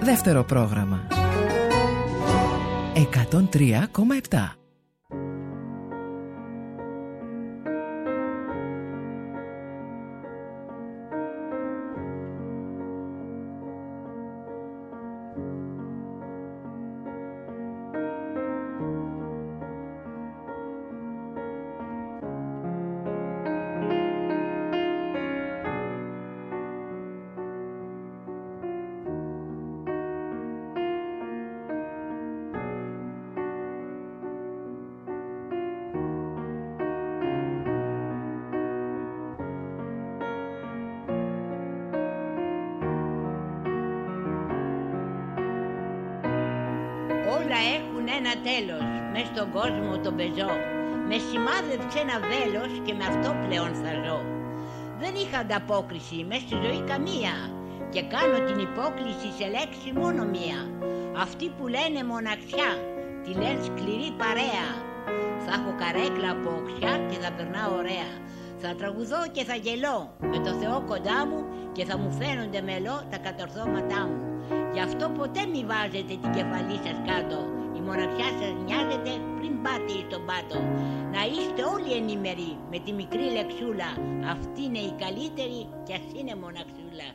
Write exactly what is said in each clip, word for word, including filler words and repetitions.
Δεύτερο πρόγραμμα εκατόν τρία κόμμα επτά. Όλα έχουν ένα τέλος, μες στον κόσμο τον πεζό. Με σημάδεψε ένα βέλος και με αυτό πλέον θα ζω. Δεν είχα ανταπόκριση μες στη ζωή καμία και κάνω την υπόκληση σε λέξη μόνο μία. Αυτοί που λένε μοναξιά, τη λένε σκληρή παρέα. Θα έχω καρέκλα από οξιά και θα περνάω ωραία. Θα τραγουδώ και θα γελώ με το Θεό κοντά μου και θα μου φαίνονται μελό τα κατορθώματά μου. Γι' αυτό ποτέ μη βάζετε την κεφαλή σας κάτω. Η μοναξιά σας νοιάζεται πριν πάτε στον πάτο. Να είστε όλοι ενήμεροι με τη μικρή λεξούλα. Αυτή είναι η καλύτερη κι ας είναι μοναξούλα.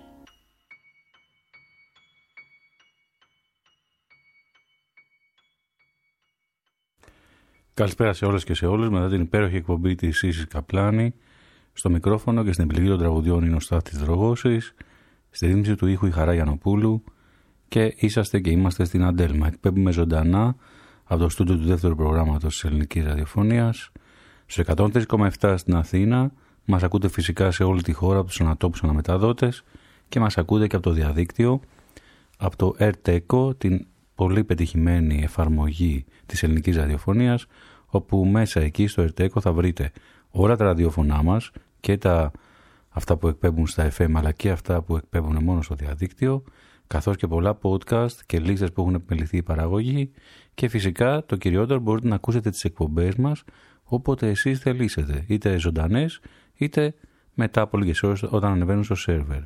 Καλησπέρα σε όλες και σε όλους. Μετά την υπέροχη εκπομπή της Ίσης Καπλάνη, στο μικρόφωνο και στην επιλογή των τραγουδιών είναι ο Στάθης Δρογώσης, στη ρύθμιση του ήχου η Χαρά Γιαννοπούλου και είσαστε και είμαστε στην Αντέλμα. Εκπέμπουμε ζωντανά από το στούντιο του δεύτερου προγράμματος της ελληνικής ραδιοφωνίας στους εκατόν τρία κόμμα επτά στην Αθήνα. Μας ακούτε φυσικά σε όλη τη χώρα από τους ανατόπους αναμεταδότες και μας ακούτε και από το διαδίκτυο, από το ΕΡΤΕΚΟ, την πολύ πετυχημένη εφαρμογή της ελληνικής ραδιοφωνίας, όπου μέσα εκεί στο ΕΡΤΕΚΟ θα βρείτε όλα τα ραδιοφωνά μας και τα, αυτά που εκπέμπουν στα εφ εμ αλλά και αυτά που εκπέμπουν μόνο στο διαδίκτυο, καθώς και πολλά podcast και λίστες που έχουν επιμεληθεί η παραγωγή και φυσικά το κυριότερο μπορείτε να ακούσετε τις εκπομπές μας όποτε εσείς θελήσετε, είτε ζωντανές είτε μετά από λίγες ώρες όταν ανεβαίνουν στο σερβερ.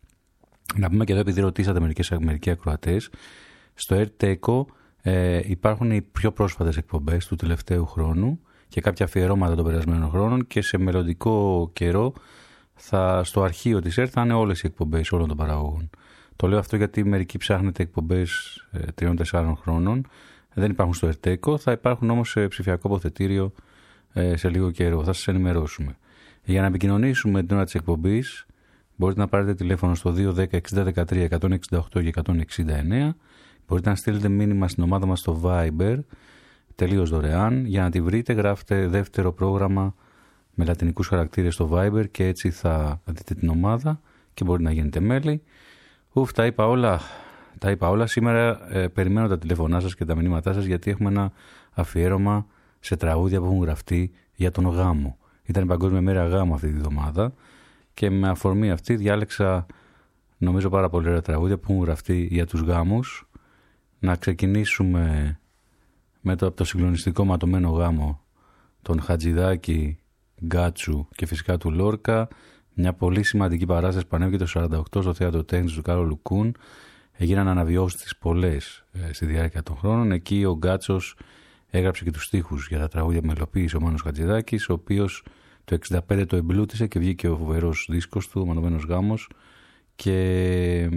Να πούμε και εδώ, επειδή ρωτήσατε μερικές μερικοί ακροατές, στο ΕΡΤΕΚΟ ε, υπάρχουν οι πιο πρόσφατες εκπομπές του τελευταίου χρόνου και κάποια αφιερώματα των περασμένων χρόνων και σε μελλοντικό καιρό θα, στο αρχείο της ΕΡΤ θα είναι όλες οι εκπομπές όλων των παραγωγών. Το λέω αυτό γιατί μερικοί ψάχνετε εκπομπές ε, τριών τεσσάρων χρόνων, δεν υπάρχουν στο ΕΡΤΕΚΟ, θα υπάρχουν όμως σε ψηφιακό αποθετήριο ε, σε λίγο καιρό, θα σας ενημερώσουμε. Για να επικοινωνήσουμε την ώρα της εκπομπής μπορείτε να πάρετε τηλέφωνο στο δύο ένα μηδέν εξήντα δεκατρία εκατόν εξήντα οκτώ και εκατόν εξήντα εννέα. Μπορείτε να στείλετε μήνυμα στην ομάδα μας στο Viber, τελείως δωρεάν. Για να τη βρείτε γράφετε δεύτερο πρόγραμμα με λατινικούς χαρακτήρες στο Viber και έτσι θα δείτε την ομάδα και μπορείτε να γίνετε μέλη. Ουφ, τα είπα όλα. Τα είπα όλα. Σήμερα ε, περιμένω τα τηλεφωνά σας και τα μηνύματά σας γιατί έχουμε ένα αφιέρωμα σε τραγούδια που έχουν γραφτεί για τον γάμο. Ήταν η Παγκόσμια Μέρα Γάμου αυτή τη βδομάδα και με αφορμή αυτή διάλεξα νομίζω πάρα πολύ ωραία τραγούδια που έχουν γραφτεί για τους γάμους. Να ξεκινήσουμε με το, το συγκλονιστικό ματωμένο γάμο των Χατζηδάκη, Γκάτσου και φυσικά του Λόρκα. Μια πολύ σημαντική παράσταση που ανέβηκε το σαράντα οκτώ στο Θέατρο Τέχνης του Κάρολου Κούν. Έγιναν αναβιώσεις πολλές ε, στη διάρκεια των χρόνων. Εκεί ο Γκάτσος έγραψε και τους στίχους για τα τραγούδια που μελοποίησε ο Μάνος Χατζηδάκης, ο οποίος το εξήντα πέντε το εμπλούτησε και βγήκε ο φοβερός δίσκος του, ο Ματωμένος Γάμος. Και ε,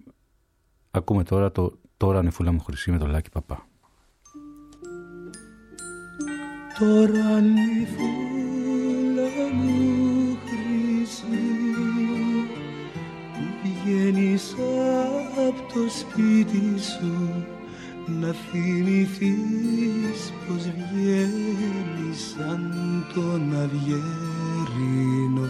ακούμε τώρα το «Τώρα νεφούλα μου χρυσή» με τον Λάκη Παπά. Τώρα νεφούλα μου χρυσή που βγαίνεις απ' το σπίτι σου να θυμηθείς πως βγαίνεις σαν τον αυγερινό.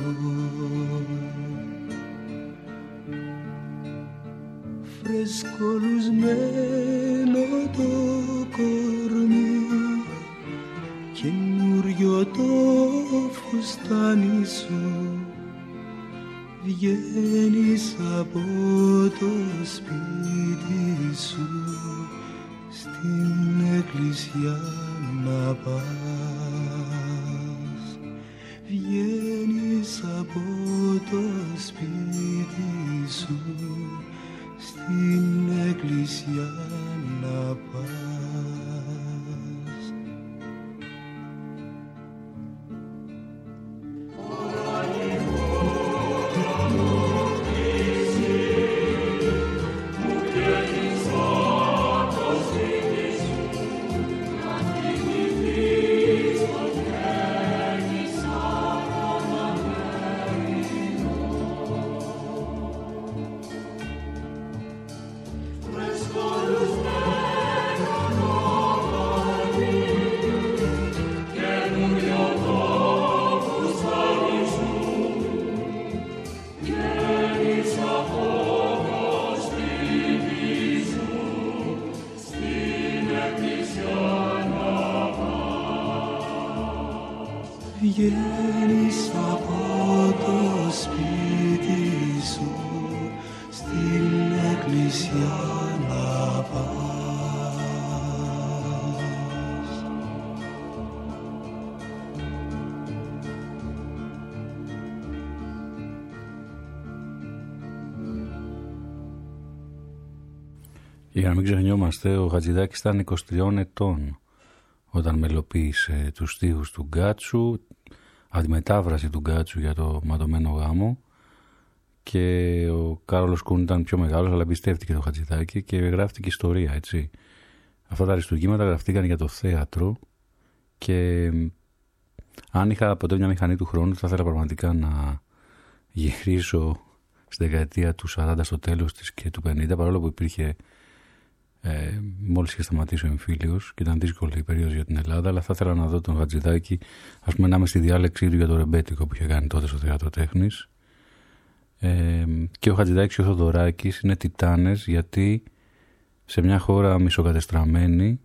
Φρεσκολουσμένο το κορμί, καινούριο το φουστάνι σου, βγαίνεις από το σπίτι σου στην εκκλησιά να πας. Βγαίνεις από το σπίτι σου στην εκκλησία εκκλησιά να πας. Βγαίνεις από το σπίτι σου στην εκκλησιά να πας. Για να μην ξεχνιόμαστε, ο Χατζηδάκης ήταν είκοσι τριών ετών όταν μελοποίησε τους στίχους του Γκάτσου, αντιμετάφραση του Γκάτσου για το ματωμένο γάμο, και ο Κάρολος Κούν ήταν πιο μεγάλος, αλλά εμπιστεύτηκε το Χατζηδάκη και γράφτηκε ιστορία, έτσι. Αυτά τα αριστουργήματα γραφτήκαν για το θέατρο και αν είχα ποτέ μια μηχανή του χρόνου θα ήθελα πραγματικά να γυρίσω στη δεκαετία του σαράντα στο τέλος της και του πενήντα, παρόλο που υπήρχε Ε, μόλις είχε σταματήσει ο εμφύλιος και ήταν δύσκολη η περίοδος για την Ελλάδα, αλλά θα ήθελα να δω τον Χατζηδάκη, ας πούμε, να είμαι στη διάλεξή του για το ρεμπέτικο που είχε κάνει τότε στο Θέατρο Τέχνης. Ε, και ο Χατζηδάκης και ο Θοδωράκης είναι τιτάνες, γιατί σε μια χώρα μισοκατεστραμμένη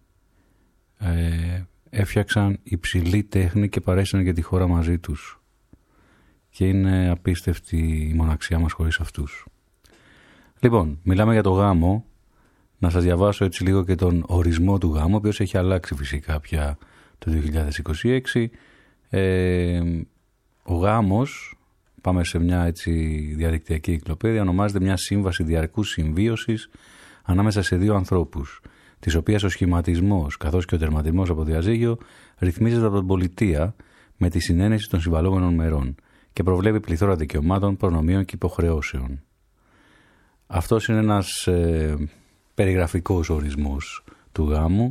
ε, έφτιαξαν υψηλή τέχνη και παρέσανε και τη χώρα μαζί τους. Και είναι απίστευτη η μοναξιά μας χωρίς αυτούς. Λοιπόν, μιλάμε για το γάμο. Να σας διαβάσω έτσι λίγο και τον ορισμό του γάμου, ο οποίος έχει αλλάξει φυσικά πια το δύο χιλιάδες είκοσι έξι. Ε, ο γάμος, πάμε σε μια έτσι διαδικτυακή κυκλοπαίδεια, ονομάζεται μια σύμβαση διαρκούς συμβίωσης ανάμεσα σε δύο ανθρώπους, της οποίας ο σχηματισμός καθώς και ο τερματισμός από διαζύγιο ρυθμίζεται από την πολιτεία με τη συνένεση των συμβαλόμενων μερών και προβλέπει πληθώρα δικαιωμάτων, προνομίων και υποχρεώσεων. Αυτός είναι ένας ε, περιγραφικός ορισμός του γάμου.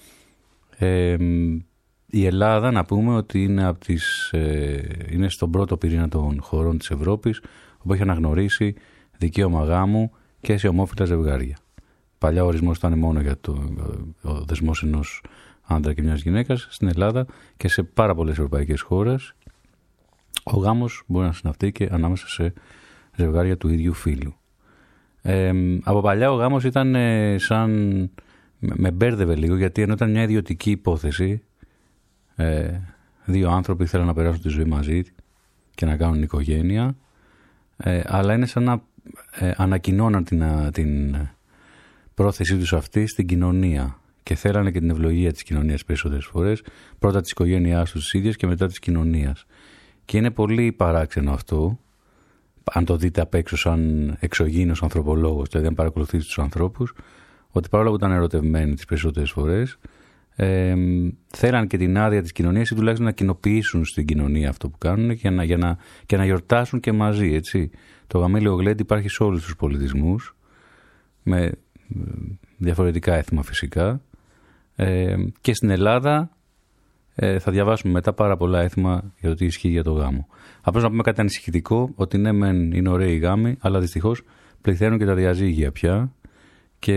Ε, η Ελλάδα, να πούμε ότι είναι, από τις, ε, είναι στον πρώτο πυρήνα των χωρών της Ευρώπης, όπου έχει αναγνωρίσει δικαίωμα γάμου και σε ομόφυλα ζευγάρια. Παλιά ο ορισμός ήταν μόνο για το ο δεσμός ενός άντρα και μιας γυναίκας. Στην Ελλάδα και σε πάρα πολλές ευρωπαϊκές χώρες ο γάμος μπορεί να συναυτεί και ανάμεσα σε ζευγάρια του ίδιου φύλου. Ε, από παλιά ο γάμος ήταν ε, σαν με, με μπέρδευε λίγο, γιατί ενώ ήταν μια ιδιωτική υπόθεση, ε, δύο άνθρωποι θέλουν να περάσουν τη ζωή μαζί και να κάνουν οικογένεια, ε, αλλά είναι σαν να ε, ανακοινώναν την, την πρόθεσή τους αυτή στην κοινωνία και θέλανε και την ευλογία της κοινωνίας περισσότερες φορές, πρώτα της οικογένειάς τους τις ίδιες και μετά της κοινωνίας. Και είναι πολύ παράξενο αυτό, αν το δείτε απ' έξω σαν εξωγήινος ανθρωπολόγος, δηλαδή αν παρακολουθείτε τους ανθρώπους, ότι παρόλο που ήταν ερωτευμένοι τις περισσότερες φορές, ε, θέλαν και την άδεια της κοινωνίας ή τουλάχιστον να κοινοποιήσουν στην κοινωνία αυτό που κάνουν για να, για να, και να γιορτάσουν και μαζί, έτσι. Το γαμήλιο γλέντι υπάρχει σε όλους τους πολιτισμούς, με διαφορετικά έθιμα φυσικά, ε, και στην Ελλάδα ε, θα διαβάσουμε μετά πάρα πολλά έθιμα για το τι ισχύει για το γάμο. Απλώς να πούμε κάτι ανησυχητικό, ότι ναι μεν είναι ωραίοι οι γάμοι, αλλά δυστυχώς πληθαίνουν και τα διαζύγια πια. Και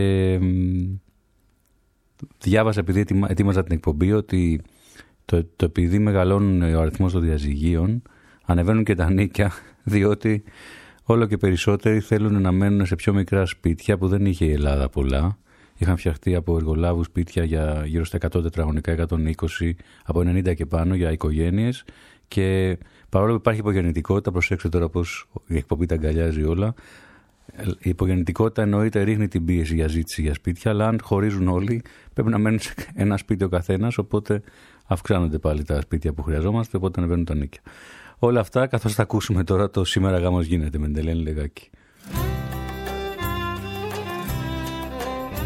διάβασα, επειδή ετοίμαζα την εκπομπή, ότι το, το επειδή μεγαλώνουν ο αριθμός των διαζυγίων, ανεβαίνουν και τα νίκια, διότι όλο και περισσότεροι θέλουν να μένουν σε πιο μικρά σπίτια που δεν είχε η Ελλάδα πολλά. Είχαν φτιαχτεί από εργολάβους σπίτια για γύρω στα εκατό τετραγωνικά, εκατόν είκοσι, από ενενήντα και πάνω για οικογένειες. Και παρόλο που υπάρχει υπογεννητικότητα, προσέξτε τώρα πώς η εκπομπή τα αγκαλιάζει όλα. Η υπογεννητικότητα εννοείται ρίχνει την πίεση για ζήτηση για σπίτια, αλλά αν χωρίζουν όλοι, πρέπει να μένουν σε ένα σπίτι ο καθένας, οπότε αυξάνονται πάλι τα σπίτια που χρειαζόμαστε, οπότε ανεβαίνουν τα νίκια. Όλα αυτά, καθώς θα ακούσουμε τώρα το «Σήμερα γάμος γίνεται» με την Ελένη Λεγάκη.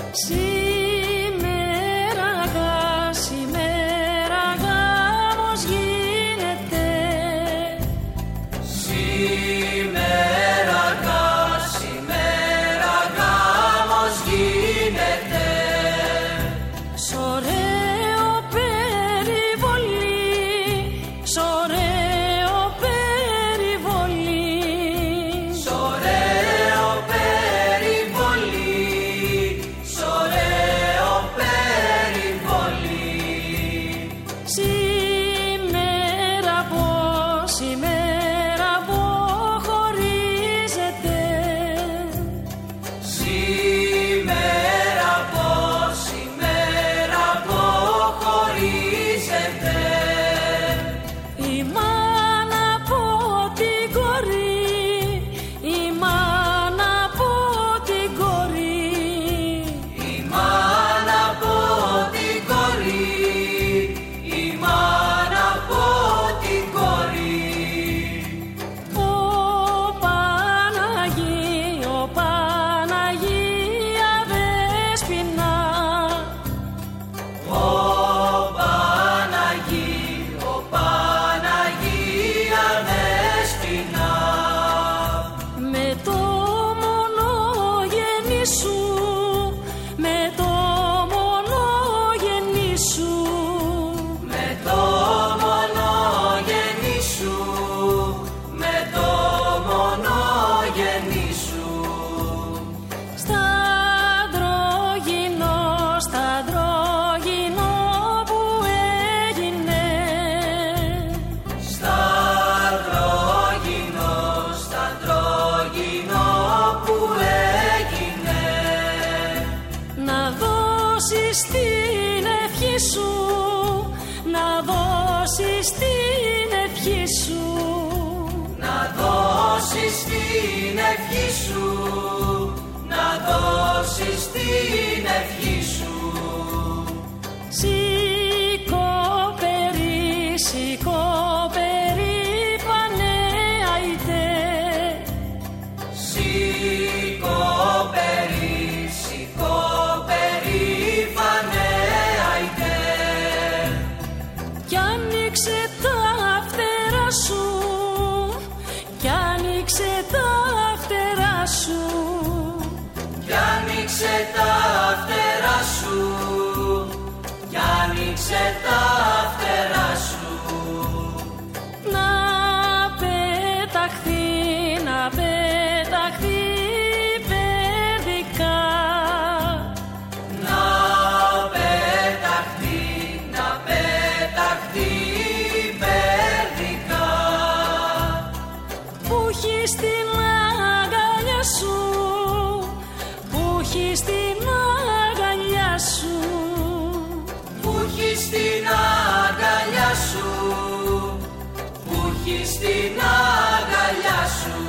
Την ευχή σου. Σηκώ περί, σηκώ περήφανε αϊτέ. Σηκώ περί, σηκώ περήφανε αϊτέ. Κι άνοιξε τα φτερά σου, κι άνοιξε τα φτερά σου. Κι άνοιξε τα φτερά σου, κι άνοιξε τα φτερά σου. Να πεταχθεί, να πεταχθεί παιδικά. Να πεταχθεί, να πεταχθεί παιδικά. Που έχει στην αγκαλιά σου, στην αγκαλιά σου, που έχει στην αγκαλιά σου, που έχει στην αγκαλιά σου.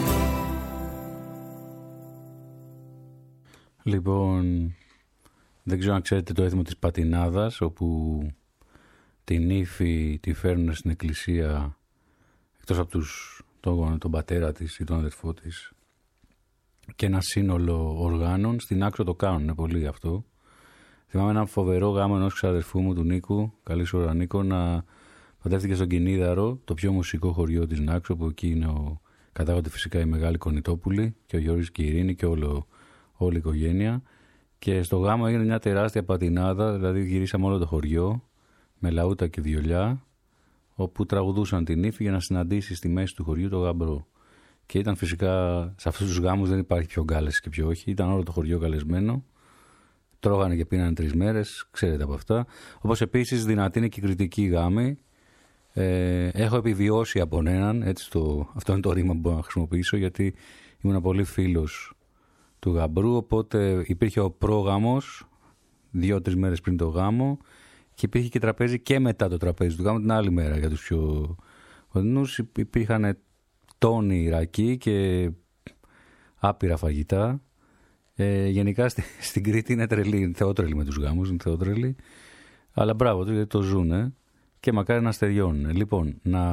Λοιπόν, δεν ξέρω αν ξέρετε το έθιμο της Πατινάδας, όπου την ύφη τη φέρνουν στην εκκλησία, εκτός από τους, τον, τον πατέρα της ή τον αδερφό της, και ένα σύνολο οργάνων. Στην Άξο το κάνουν πολύ αυτό. Θυμάμαι έναν φοβερό γάμο ενός ξαδερφού μου του Νίκου, καλή σου ώρα Νίκο, να παντρεύτηκε στον Κινίδαρο, το πιο μουσικό χωριό της Νάξο, που εκεί είναι ο, κατάγονται φυσικά η Μεγάλη Κονιτόπουλη και ο Γιώργης και η Ειρήνη και όλο, όλη η οικογένεια. Και στο γάμο έγινε μια τεράστια πατινάδα, δηλαδή γυρίσαμε όλο το χωριό με λαούτα και βιολιά, όπου τραγουδούσαν την ύφη για να συναντήσει στη μέση του χωριού το γαμπρό. Και ήταν φυσικά, σε αυτούς τους γάμους δεν υπάρχει πιο γκάλες και πιο όχι, ήταν όλο το χωριό καλεσμένο. Τρώγανε και πίνανε τρεις μέρες, ξέρετε από αυτά. Όπως επίσης δυνατή είναι και η κριτική γάμη. Ε, έχω επιβιώσει από έναν, έτσι το, αυτό είναι το ρήμα που μπορώ να χρησιμοποιήσω, γιατί ήμουν πολύ φίλος του γαμπρού, οπότε υπήρχε ο πρόγαμος δύο-τρεις μέρες πριν το γάμο και υπήρχε και τραπέζι και μετά το τραπέζι του γάμου την άλλη μέρα για τους πιο οδυνούς. Υπήρχαν τόνοι ρακί και άπειρα φαγητά. Ε, γενικά στη, στην Κρήτη είναι τρελή, είναι θεότρελη με τους γάμους, είναι θεότρελη. Αλλά μπράβο του γιατί το ζουνε και μακάρι να στεριώνουν. Λοιπόν, να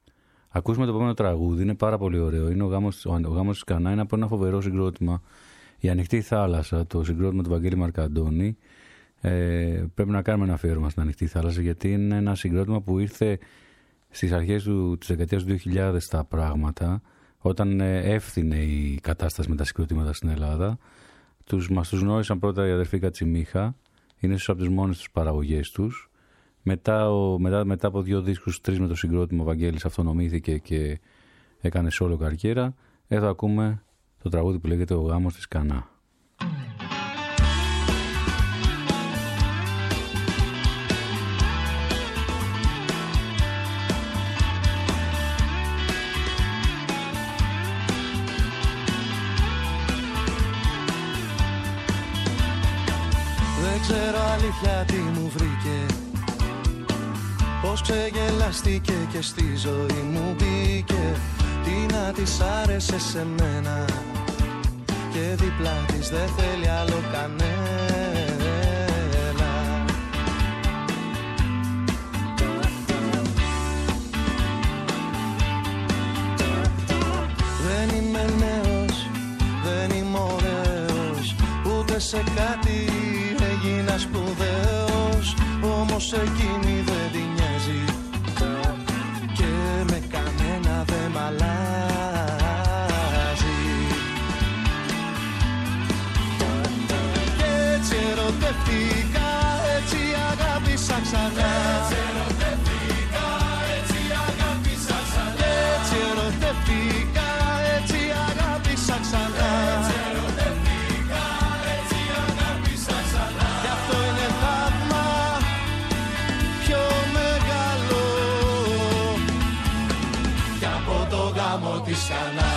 ακούσουμε το επόμενο τραγούδι, είναι πάρα πολύ ωραίο. Είναι ο γάμος, ο γάμος της Κανά, είναι από ένα φοβερό συγκρότημα. Η Ανοιχτή Θάλασσα, το συγκρότημα του Βαγγέλη Μαρκαντώνη, ε, πρέπει να κάνουμε ένα αφιέρωμα στην Ανοιχτή Θάλασσα, γιατί είναι ένα συγκρότημα που ήρθε στις αρχές του, της δεκαετίας του δύο χιλιάδες στα πράγματα, όταν ε, έφθινε η κατάσταση με τα συγκροτήματα στην Ελλάδα. Τους, μας τους γνώρισαν πρώτα η αδερφή Κατσιμίχα, είναι ίσως από τις μόνες τους παραγωγές τους. Μετά, ο, μετά, μετά από δύο δίσκους, τρεις με το συγκρότημα, ο Βαγγέλης αυτονομήθηκε και έκανε solo καριέρα. Εδώ ακούμε το τραγούδι που λέγεται «Ο γάμος της Κανά». Δεν ξέρω αλήθεια τι μου βρήκε, πως ξεγελαστήκε και στη ζωή μου μπήκε. Τι να της άρεσε σε μένα και δίπλα της δεν θέλει άλλο κανένα. Δεν είμαι νέος, δεν είμαι ωραίος, ούτε σε κάτι έγινα σπουδαίος, όμως εκείνη δεν την νοιάζει και με κανένα δεν μ' αλλάζει. Και έτσι ερωτεύτηκα, έτσι αγάπησα ξανά. Έτσι ερωτεύτηκα, έτσι αγάπησα ξανά. Έτσι ερωτεύτηκα, έτσι αγάπησα ξανά. Της Κανά,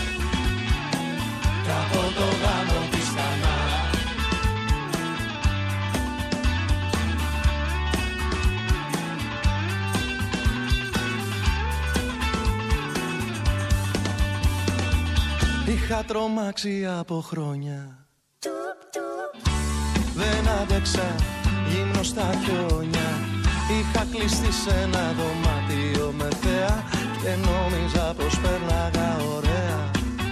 κι από το γάμο της Κανά. Είχα τρομάξει από χρόνια, δεν άντεξα γυμνό στα χιόνια. Είχα κλειστεί σε ένα δωμάτιο με θέα και νόμιζα πως πέρναγα ωραία.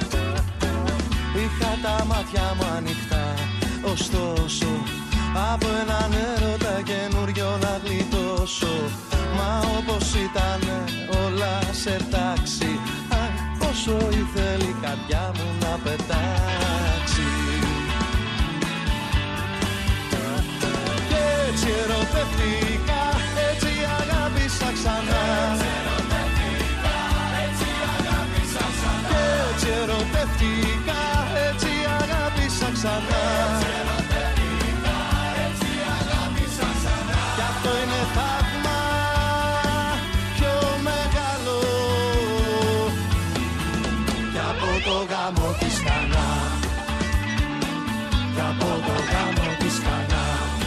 Είχα τα μάτια μου ανοιχτά, ωστόσο από έναν έρωτα καινούριο να γλιτώσω. Μα όπως ήταν όλα σε τάξη, αχ πόσο ήθελε η καρδιά μου να πετάξει. Και έτσι ερωτεύτηκα, έτσι αγάπησα ξανά. Έτσι ερωτεύτηκα, έτσι αγάπησα ξανά. Κι αυτό είναι θαύμα πιο μεγάλο, κι από το γάμο της Κανά, κι από το γάμο της Κανά.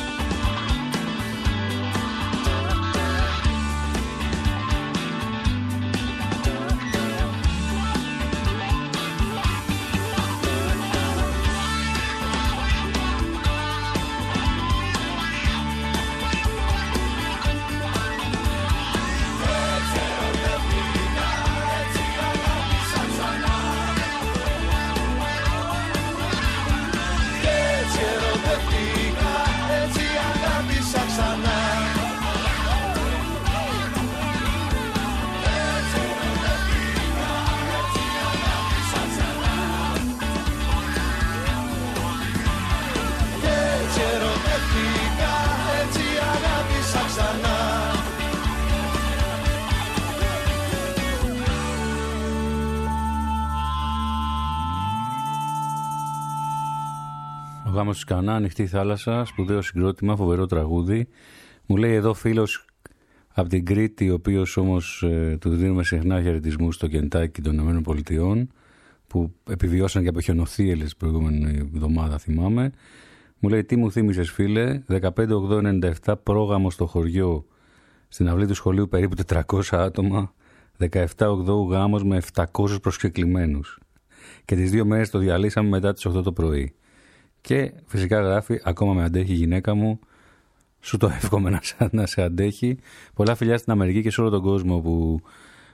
Ο γάμος της Κανά, Ανοιχτή Θάλασσα, σπουδαίο συγκρότημα, φοβερό τραγούδι. Μου λέει εδώ φίλος από την Κρήτη, ο οποίος όμως ε, του δίνουμε συχνά χαιρετισμούς στο Κεντάκι των Ηνωμένων Πολιτειών, που επιβιώσαν και από χιονοθύελες την προηγούμενη εβδομάδα, θυμάμαι. Μου λέει, τι μου θύμισες φίλε, δεκαπέντε οκτώ ενενήντα επτά πρόγραμμο στο χωριό, στην αυλή του σχολείου περίπου τετρακόσια άτομα, δεκαεπτά οκτώ γάμος με επτακόσιους προσκεκλημένους. Και τις δύο μέρες το διαλύσαμε μετά τις οκτώ το πρωί. Και φυσικά γράφει, ακόμα με αντέχει η γυναίκα μου, σου το εύχομαι να σε, να σε αντέχει. Πολλά φιλιά στην Αμερική και σε όλο τον κόσμο που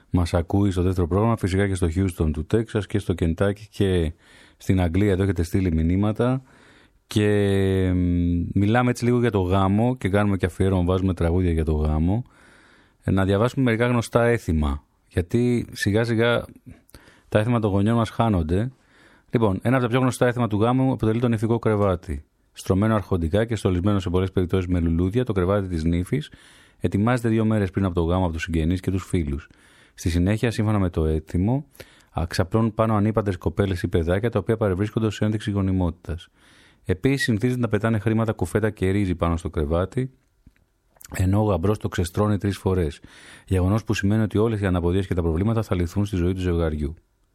μας ακούει στο δεύτερο πρόγραμμα, φυσικά και στο Houston του Τέξας και στο Κεντάκι και στην Αγγλία. Εδώ έχετε στείλει μηνύματα και μιλάμε έτσι λίγο για το γάμο και κάνουμε και αφιέρωμα, βάζουμε τραγούδια για το γάμο. Να διαβάσουμε μερικά γνωστά έθιμα, γιατί σιγά σιγά τα έθιμα των γονιών μας χάνονται. Λοιπόν, ένα από τα πιο γνωστά έθιμα του γάμου αποτελεί το νηφικό κρεβάτι. Στρωμένο αρχοντικά και στολισμένο σε πολλές περιπτώσεις με λουλούδια, το κρεβάτι της νύφης ετοιμάζεται δύο μέρες πριν από το γάμο από τους συγγενείς και τους φίλους. Στη συνέχεια, σύμφωνα με το έθιμο, ξαπλώνουν πάνω ανήπαντρες κοπέλες ή παιδάκια τα οποία παρευρίσκονται ως ένδειξη γονιμότητας. Επίσης, συνηθίζεται να πετάνε χρήματα, κουφέτα και ρύζι πάνω στο κρεβάτι, ενώ ο γαμπρός το ξεστρώνει τρεις φορές. Γεγονός που σημαίνει ότι όλες οι αναποδίες και τα προβλήματα θα λυθούν στη ζωή του ζευγαριού.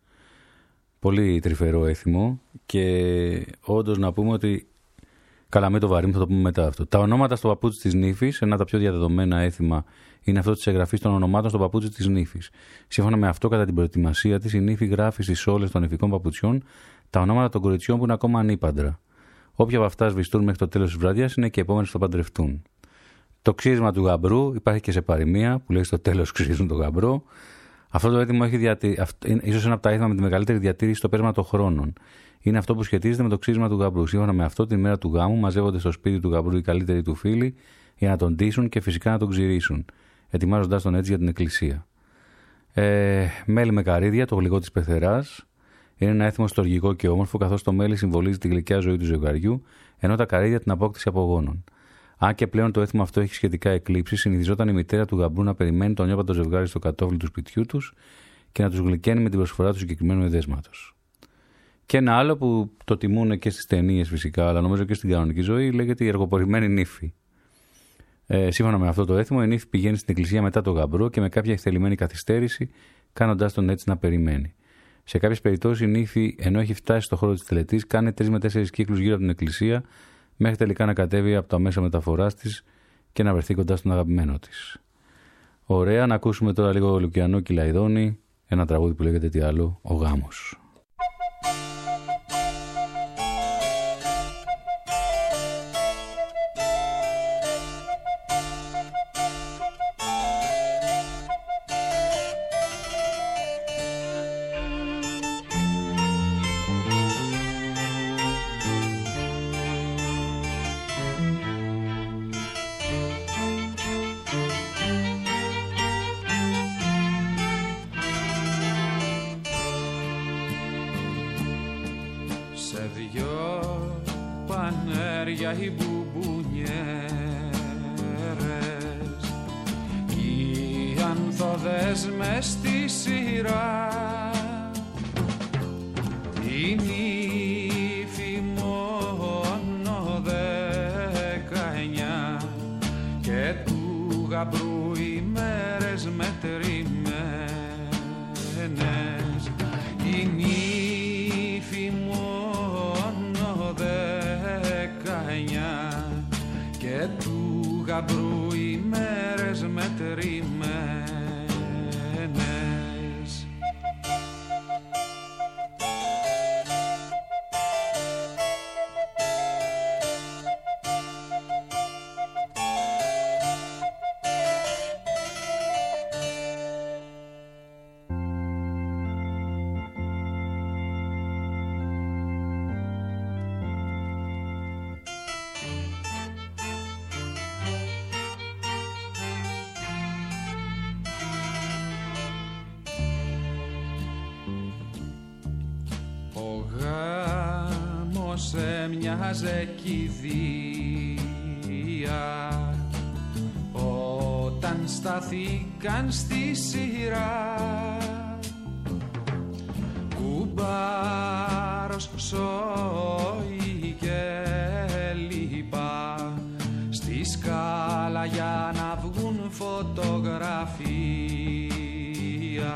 Πολύ τρυφερό έθιμο και όντως να πούμε ότι. Καλά, μην το βαρύνουμε, θα το πούμε μετά αυτό. Τα ονόματα στο παπούτσι της νύφης, ένα από τα πιο διαδεδομένα έθιμα είναι αυτό της εγγραφής των ονομάτων στο παπούτσι της νύφης. Σύμφωνα με αυτό, κατά την προετοιμασία της, η νύφη γράφει στις σόλες των νηφικών παπουτσιών τα ονόματα των κοριτσιών που είναι ακόμα ανήπαντρα. Όποια από αυτά σβηστούν μέχρι το τέλος της βραδιάς είναι και οι επόμενες που θα παντρευτούν. Το ξύρισμα του γαμπρού υπάρχει και σε παροιμία που λέει στο τέλος ξύρισουν τον γαμπρό. Αυτό το έθιμο έχει διατη... ίσως ένα από τα έθιμα με τη μεγαλύτερη διατήρηση στο πέρασμα των χρόνων. Είναι αυτό που σχετίζεται με το ξύρισμα του γαμπρού. Σύμφωνα με αυτό, την ημέρα του γάμου μαζεύονται στο σπίτι του γαμπρού οι καλύτεροι του φίλοι για να τον ντύσουν και φυσικά να τον ξυρίσουν, ετοιμάζοντας τον έτσι για την εκκλησία. Ε, μέλι με καρύδια, το γλυκό της πεθεράς, είναι ένα έθιμο στοργικό και όμορφο, καθώς το μέλι συμβολίζει τη γλυκιά ζωή του ζευγαριού, ενώ τα καρύδια την απόκτηση απογόνων. Αν και πλέον το έθιμο αυτό έχει σχετικά εκλείψει, συνηθιζόταν η μητέρα του γαμπρού να περιμένει τον νιώπαντο ζευγάρι στο κατόφλι του σπιτιού τους και να τους γλυκαίνει με την προσφορά του συγκεκριμένου εδέσματος. Και ένα άλλο που το τιμούν και στις ταινίες φυσικά, αλλά νομίζω και στην κανονική ζωή, λέγεται η εργοπορημένη νύφη. Ε, σύμφωνα με αυτό το έθιμο, η νύφη πηγαίνει στην εκκλησία μετά τον γαμπρό και με κάποια εχθελημένη καθυστέρηση, κάνοντας τον έτσι να περιμένει. Σε κάποιες περιπτώσεις, η νύφη, ενώ έχει φτάσει στο χώρο της τελετής, κάνει τρεις με τέσσερις κύκλους γύρω από την εκκλησία, μέχρι τελικά να κατέβει από τα μέσα μεταφοράς της και να βρεθεί κοντά στον αγαπημένο της. Ωραία, να ακούσουμε τώρα λίγο Λουκιανό Κυλαϊδόνη, ένα τραγούδι που λέγεται τι άλλο, ο γάμος. Μοιάζε κηδεία όταν σταθήκαν στη σειρά, κουμπάρος σόι και λίπα στη σκάλα για να βγουν φωτογραφία,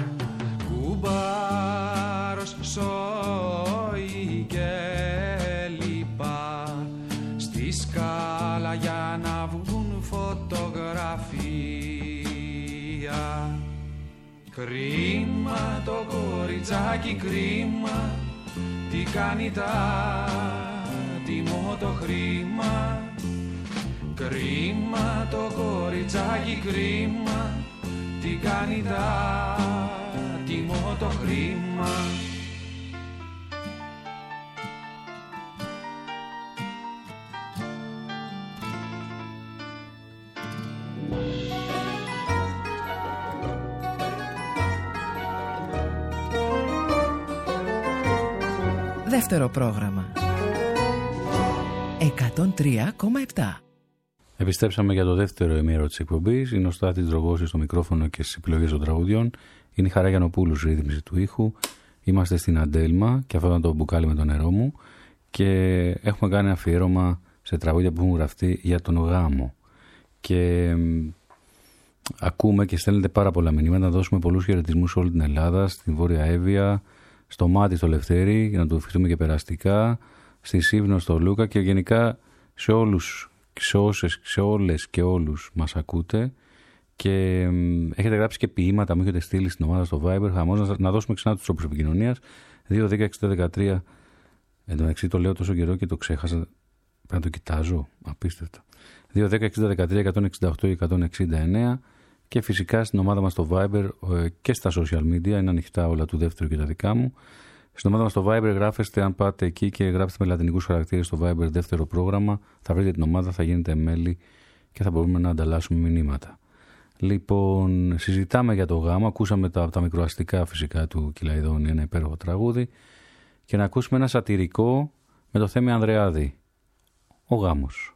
κουμπάρος σόι και σκάλα για να βγουν φωτογραφία. Κρίμα το κοριτσάκι, κρίμα, τι κάνει τα τιμώ το χρήμα. Κρίμα το κοριτσάκι, κρίμα, τι κάνει τα τιμό το χρήμα. Δεύτερο πρόγραμμα εκατόν τρία κόμμα επτά. Επιστρέψαμε για το δεύτερο ημίρο της εκπομπής. Είναι ο Στάθης Δρογώσης στο μικρόφωνο και στις επιλογές των τραγουδιών. Είναι η Χαρά Γιαννοπούλου στη ρύθμιση του ήχου. Είμαστε στην Αντέλμα και αυτό ήταν το μπουκάλι με το νερό μου. Και έχουμε κάνει αφιέρωμα σε τραγούδια που έχουν γραφτεί για τον γάμο. Και ακούμε και στέλνετε πάρα πολλά μηνύματα. Να δώσουμε πολλούς χαιρετισμούς σε όλη την Ελλάδα, στην Βόρεια Εύβοια, στο Μάτι, στο Λευτέρι, για να το ευχηθούμε και περαστικά, στη Σύβνο, στο Λούκα και γενικά σε όλους, σε, όσες, σε όλες και όλους μας ακούτε. Και έχετε γράψει και ποίηματα, μου έχετε στείλει στην ομάδα στο Viber. Χαμός, να, να δώσουμε ξανά τους τρόπους επικοινωνίας. δύο δέκα εξήντα δεκατρία. Εν τω μεταξύ το λέω τόσο καιρό και το ξέχασα. Πρέπει να το κοιτάζω. Απίστευτα. δύο δέκα εξήντα δεκατρία εκατόν εξήντα οκτώ και εκατόν εξήντα εννέα. Και φυσικά στην ομάδα μας στο Viber και στα social media. Είναι ανοιχτά όλα του δεύτερου και τα δικά μου. Στην ομάδα μας στο Viber γράφεστε, αν πάτε εκεί και γράφετε με λατινικούς χαρακτήρες στο Viber δεύτερο πρόγραμμα, θα βρείτε την ομάδα, θα γίνετε μέλη και θα μπορούμε να ανταλλάσσουμε μηνύματα. Λοιπόν, συζητάμε για το γάμο. Ακούσαμε τα, τα μικροαστικά φυσικά του Κυλαϊδόνη, ένα υπέροχο τραγούδι. Και να ακούσουμε ένα σατυρικό με το Θέμη Ανδρεάδη. Ο γάμος.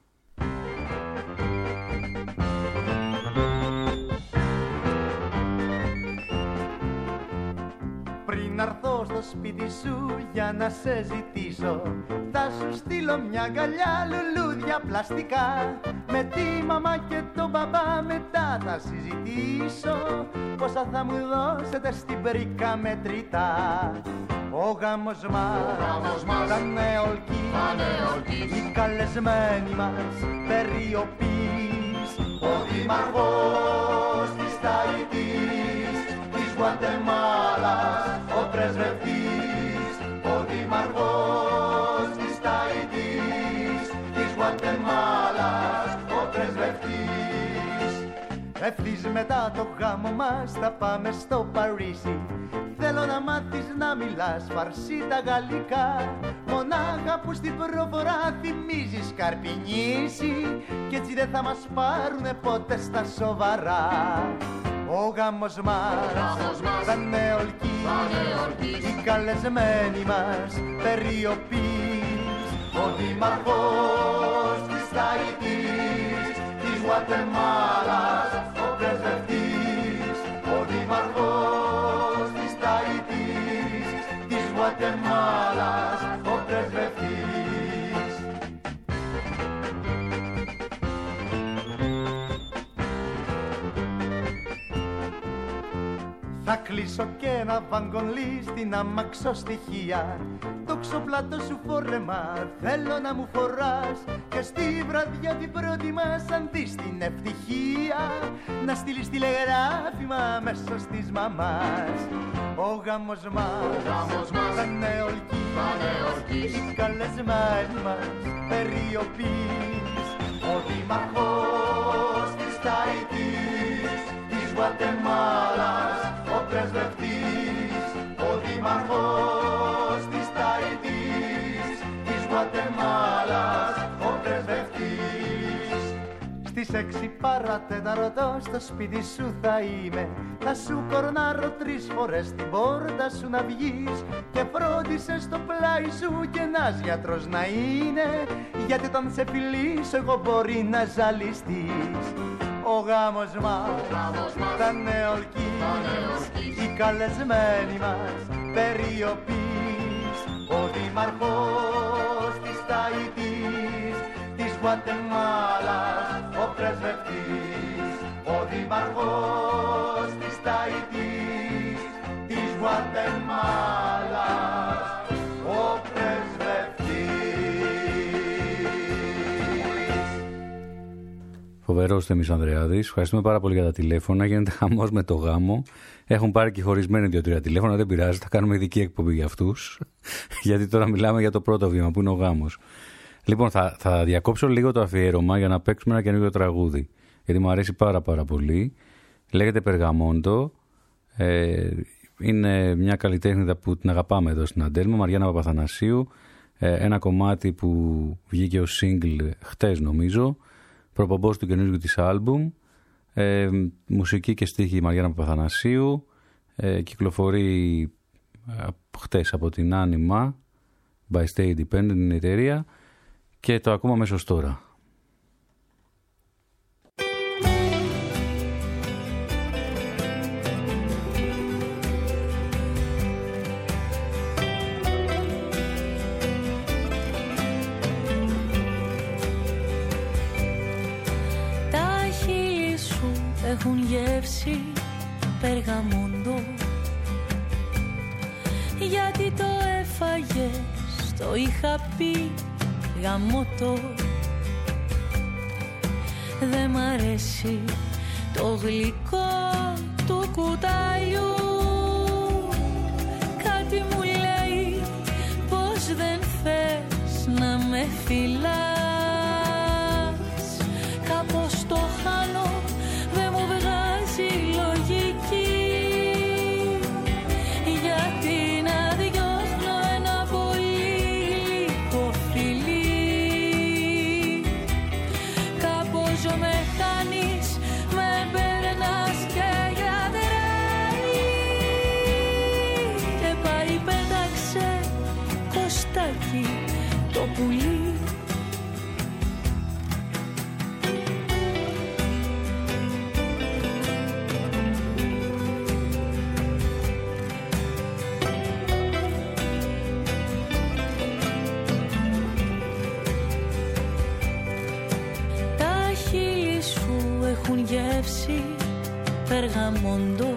Πριν αρθώ στο σπίτι σου για να σε ζητήσω, θα σου στείλω μια αγκαλιά λουλούδια πλαστικά. Με τη μαμά και τον μπαμπά μετά θα συζητήσω πόσα θα μου δώσετε στην πρίκα μετρητά. Ο γάμος μας θα νεολκεί, οι καλεσμένοι μας περιοπής. Ο δήμαρχος της Ταϊτής, της Γουατεμάλας, ο πρεσβευτής. Ο δήμαρχος της Ταϊτής, της Γουατεμάλας, ο πρεσβευτής. Ευθύς μετά το γάμο μας θα πάμε στο Παρίσι. Θέλω να μάθεις να μιλάς φαρσί τα γαλλικά. Μονάχα που στην προφορά θυμίζεις καρπινίσι. Κι έτσι δεν θα μας πάρουνε ποτέ στα σοβαρά. Ο γάμος μας θα νεολκεί, οι καλεσμένοι μας περιοπής. Ο δήμαρχος της Ταϊτής, της Γουατεμάλας, ο πρεσβευτής. Ο δήμαρχος της Ταϊτής, της Γουατεμάλας, ο πρεσβευτής. Θα κλείσω και ένα βαγγονλί στην αμαξοστοιχεία. Το ξοπλάτο σου φόρεμα θέλω να μου φοράς. Και στη βραδιά την πρώτη μας αν δεις την ευτυχία, να στείλεις τηλεγράφημα μέσω της μαμάς. Ο γάμος μας θα νεολκεί, οι καλεσμένοι μας περιοπής. Ο δήμαρχος της Ταϊτής, της Γουατεμάλας, ο πρεσβευτής. Ο δήμαρχος της Ταϊτής, της Γουατεμάλας, ο πρεσβευτής. Στις έξι παρατέταρτο στο σπίτι σου θα είμαι. Θα σου κορνάρω τρεις φορές την πόρτα σου να βγεις. Και φρόντισε στο πλάι σου και ένας γιατρός να είναι. Γιατί όταν σε φιλήσω εγώ μπορεί να ζαλιστείς. Ο γάμος μας θα νεολκεί, οι καλεσμένοι μας περιοπής. Ο δήμαρχος της Ταϊτής, της Γουατεμάλας, ο πρεσβευτής. Ο δήμαρχος της Ταϊτής, της Γουατεμάλας, ο πρεσβευτής. Φοβερός Θέμης Ανδρεάδης. Ευχαριστούμε πάρα πολύ για τα τηλέφωνα. Γίνεται χαμός με το γάμο. Έχουν πάρει και χωρισμένοι δύο-τρία τηλέφωνα. Δεν πειράζει, θα κάνουμε ειδική εκπομπή για αυτούς. Γιατί τώρα μιλάμε για το πρώτο βήμα που είναι ο γάμος. Λοιπόν, θα, θα διακόψω λίγο το αφιέρωμα για να παίξουμε ένα καινούργιο τραγούδι. Γιατί μου αρέσει πάρα πάρα πολύ. Λέγεται Περγαμόντο. Ε, είναι μια καλλιτέχνητα που την αγαπάμε εδώ στην Αντέλμα, Μαριάννα Παπαθανασίου. Ε, ένα κομμάτι που βγήκε ως single χτες νομίζω, προπομπός του καινούργιου της άλμπουμ. Ε, μουσική και στίχη Μαριάννα Παπαθανασίου. Ε, κυκλοφορεί ε, χτες από την Άνιμα by Stay Independent, είναι η εταιρεία, και το ακούμε αμέσως τώρα. Τα χείλη σου έχουν γεύση περγαμόντο, γιατί το έφαγες, το είχα πει γαμώτο. Δε μ' αρέσει το γλυκό του κουταλιού, κάτι μου λέει πως δεν θες να με φυλάς. Κάπως το χάνω, δεν μου βγάζει λογική, γιατί να διώχνω ένα πολύ γλυκό φιλί. Κάπως με κάνεις, με περνάς και για τρέλη, και πάει πέταξε κοστάκι το πουλί. Έχουν γεύση περγαμόντο.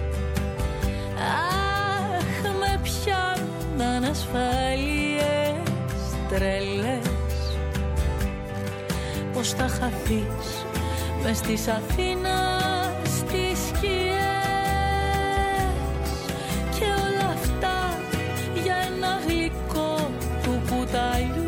Αχ, με πιάνουν ανασφάλειες τρελές. Πώς θα χαθείς μες της Αθήνας στις σκιές, και όλα αυτά για ένα γλυκό του κουταλιού.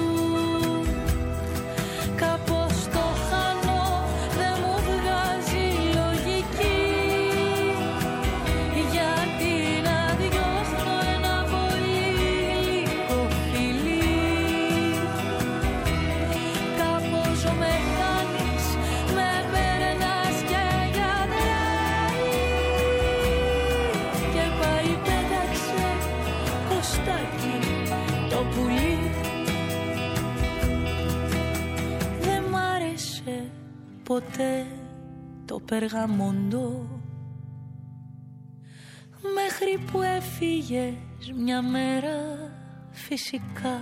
Ποτέ το περγαμόντο, μέχρι που έφυγες μια μέρα φυσικά,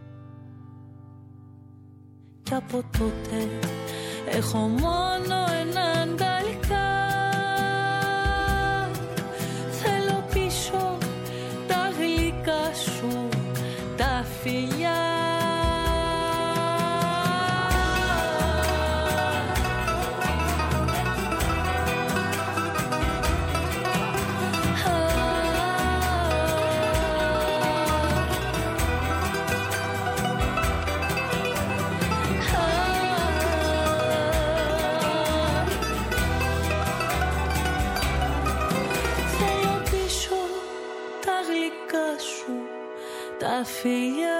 κι από τότε έχω μόνο έναν ταλικά. Θέλω πίσω τα γλυκά σου τα φιλιά. Τα φιλιά.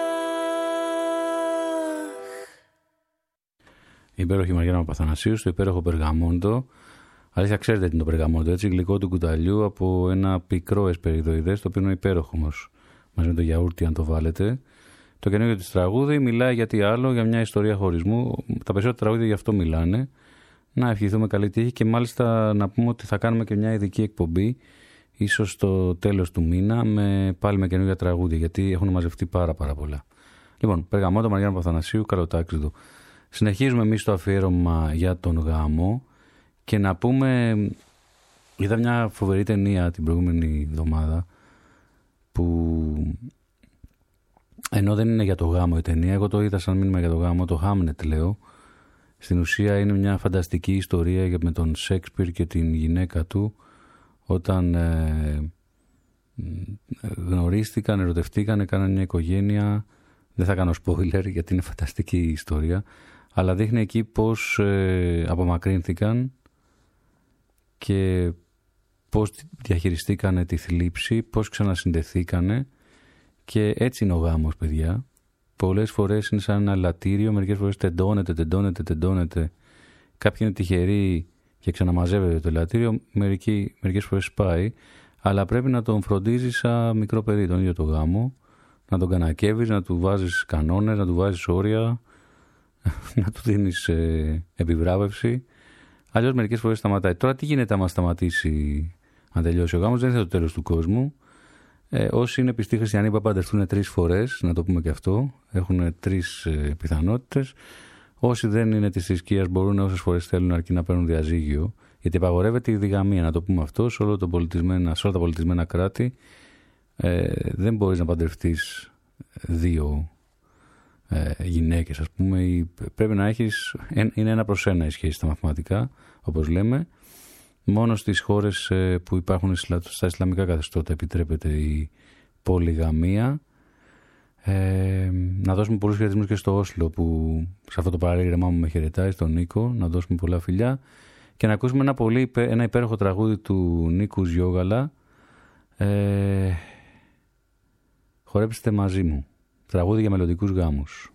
Η υπέροχη Μαριάννα Παπαθανασίου στο υπέροχο Περγαμόντο. Αλήθεια, ξέρετε τι είναι το Περγαμόντο, έτσι, γλυκό του κουταλιού από ένα πικρό εσπεριδοειδές, το οποίο είναι υπέροχο όμως, μαζί με το γιαούρτι αν το βάλετε. Το καινούργιο της τραγούδι μιλάει για τι άλλο, για μια ιστορία χωρισμού. Τα περισσότερα τραγούδια γι' αυτό μιλάνε. Να ευχηθούμε καλή τύχη και μάλιστα να πούμε ότι θα κάνουμε και μια ειδική εκπομπή, ίσως στο τέλος του μήνα, με, πάλι με καινούργια τραγούδια, γιατί έχουν μαζευτεί πάρα πάρα πολλά. Λοιπόν, Περγαμόντο, Μαριάννα Παπαθανασίου, καλό τάξιδο. Συνεχίζουμε εμείς το αφιέρωμα για τον γάμο και να πούμε, είδα μια φοβερή ταινία την προηγούμενη εβδομάδα που, ενώ δεν είναι για το γάμο η ταινία, εγώ το είδα σαν μήνυμα για το γάμο, το Hamnet λέω. Στην ουσία είναι μια φανταστική ιστορία με τον Σέξπιρ και την γυναίκα του, όταν ε, γνωρίστηκαν, ερωτευτήκαν, έκαναν μια οικογένεια. Δεν θα κάνω spoiler γιατί είναι φανταστική η ιστορία, αλλά δείχνει εκεί πώς ε, απομακρύνθηκαν και πώς διαχειριστήκανε τη θλίψη, πώς ξανασυντεθήκανε και έτσι είναι ο γάμος, παιδιά. Πολλές φορές είναι σαν ένα λατήριο, μερικές φορές τεντώνεται, τεντώνεται, τεντώνεται. Κάποιοι είναι τυχεροί και ξαναμαζεύεται το λατήριο, μερικοί, μερικές φορές σπάει, αλλά πρέπει να τον φροντίζεις σαν μικρό παιδί τον ίδιο το γάμο, να τον κανακεύεις, να του βάζεις κανόνες, να του βάζεις όρια, να του δίνεις ε, επιβράβευση. Αλλιώς μερικές φορές σταματάει. Τώρα τι γίνεται άμα σταματήσει, αν τελειώσει ο γάμος, δεν είναι το τέλος του κόσμου. Ε, όσοι είναι πιστοί χριστιανοί που παντρευτούν τρεις φορές, να το πούμε και αυτό, έχουν τρεις ε, πιθανότητες. Όσοι δεν είναι της θρησκείας μπορούν όσες φορές θέλουν αρκεί να παίρνουν διαζύγιο, γιατί απαγορεύεται η διγαμία, να το πούμε αυτό, σε, όλο το πολιτισμένα, σε όλα τα πολιτισμένα κράτη. Ε, δεν μπορείς να παντρευτείς δύο ε, γυναίκες, ας πούμε, ή πρέπει να έχεις, είναι ένα προς ένα η σχέση στα μαθηματικά, όπως λέμε. Μόνο στις χώρες ε, που υπάρχουν στα ισλαμικά καθεστώτα επιτρέπεται η πολυγαμία. Ε, να δώσουμε πολλούς χαιρετισμούς και στο Όσλο που σε αυτό το παραλήρημά μου με χαιρετάει, στον Νίκο, να δώσουμε πολλά φιλιά και να ακούσουμε ένα, πολύ, ένα υπέροχο τραγούδι του Νίκου Γιώγαλα, ε, χορέψτε μαζί μου, τραγούδι για μελλοντικούς γάμους.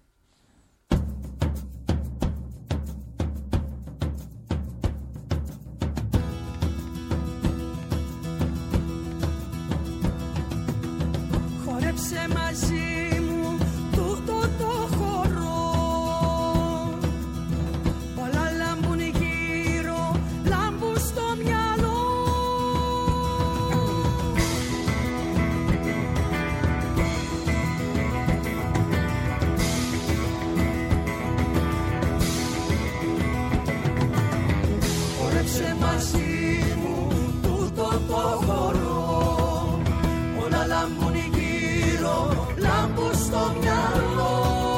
Χορέψε μαζί μου τούτο το χορό, όλα λάμπουν γύρω, λάμπουν στο μυαλό. Χορέψε μαζί μου τούτο το χορό, όλα λάμπουν γύρω, λάμπουν στο μυαλό.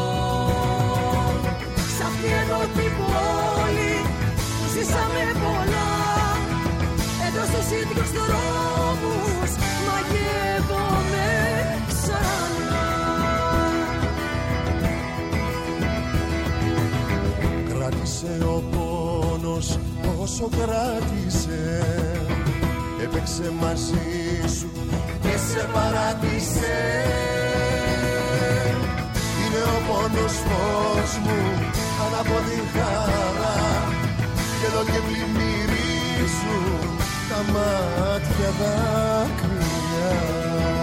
Σ' αυτή εδώ την πόλη που ζήσαμε πολλά, εδώ στους ίδιους δρόμους μαγεύομαι ξανά. Κράτησε ο πόνος όσο κράτησε, έπαιξε μαζί σου και σε παράτησε. Είναι ο μόνος φως μου ανάποδη χαρά, και εδώ και πλημμυρίζουν τα μάτια δάκρυα.